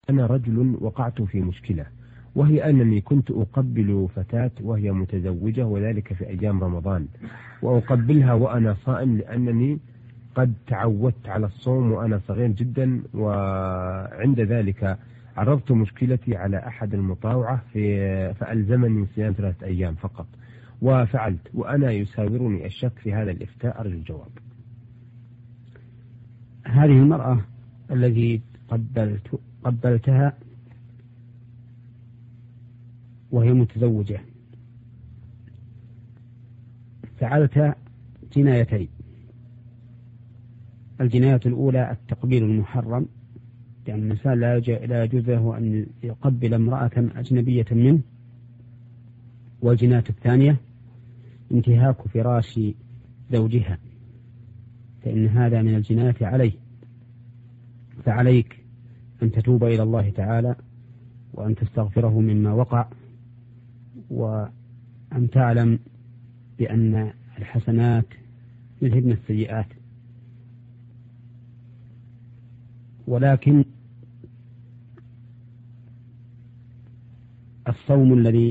أنا رجل وقعت في مشكلة، وهي أنني كنت أقبل فتاة وهي متزوجة، وذلك في أيام رمضان، وأقبلها وأنا صائم لأنني قد تعودت على الصوم وأنا صغير جدا. وعند ذلك عرضت مشكلتي على أحد المطاوعة فألزمني صيام 3 أيام فقط، وفعلت، وأنا يساورني الشك في هذا الإفتاء، أرجو الجواب. هذه المرأة التي قبلتها وهي متزوجة فعلت جنايتين. الجناية الأولى التقبيل المحرم، لأن الإنسان لا يجوز له أن يقبل امرأة أجنبية منه. والجناية الثانية انتهاك فراش زوجها، فإن هذا من الجناية عليه. فعليك أن تتوب إلى الله تعالى وأن تستغفره مما وقع، وأن تعلم بأن الحسنات يذهبن السيئات. ولكن الصوم الذي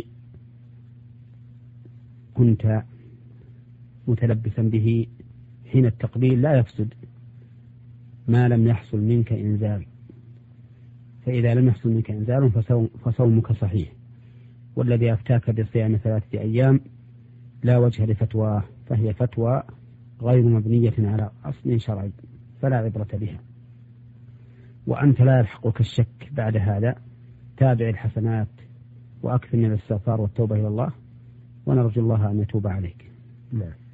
كنت متلبسا به حين التقبيل لا يفسد ما لم يحصل منك إنزال، فإذا لم يحصل منك إنزال فصومك صحيح. والذي أفتاك بصيام 3 أيام لا وجه لفتواه، فهي فتوى غير مبنية على أصل شرعي فلا عبرة بها. وأنت لا يلحقك الشك بعد هذا، تابع الحسنات وأكثر من الاستغفار والتوبة إلى الله، ونرجو الله أن يتوب عليك. نعم.